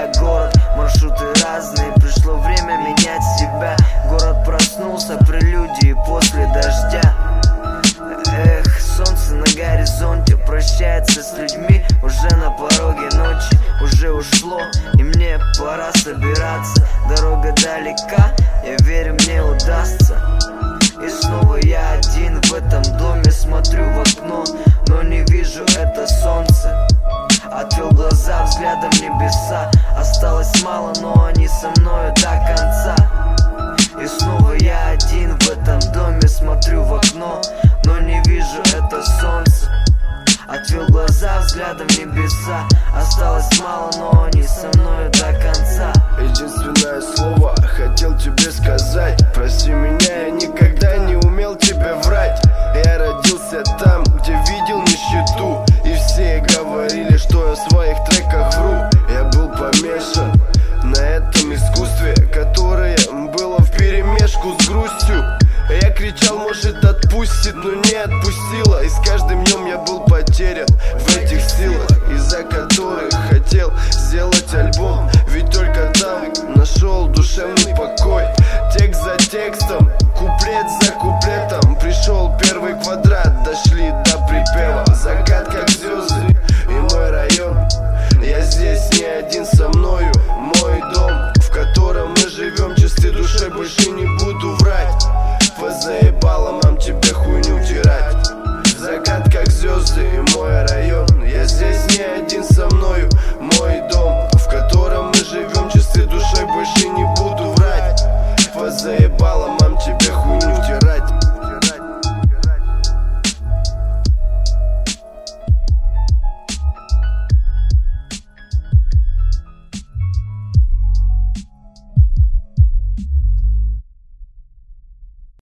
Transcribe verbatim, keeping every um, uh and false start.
я город, маршруты разные, пришло время менять себя. Город проснулся, прелюдии после дождя. Эх, солнце на горизонте прощается с людьми. Уже на пороге ночи, уже ушло, и мне пора собираться. Дорога далека, я верю, мне удастся. И снова я один в этом доме, смотрю в окно, но не вижу это солнце. Отвел глаза взглядом небеса, осталось мало, но они со мною до конца. И снова я один в этом доме, смотрю в окно, но не вижу это солнце. Отвел глаза взглядом небеса, осталось мало, но они со мною до конца. Единственное слово хотел тебе сказать: прости меня, я никогда не умел тебе врать. Я родился там, где видел нищету, и все говорили, что я в своих треках вру. Я был помешан на этом искусстве, которое было вперемешку с грустью. Я кричал, может отпустит, но не отпустила. И с каждым днем я был потерян в этих силах, из-за которых хотел сделать альбом. Ведь только там нашел душевный покой.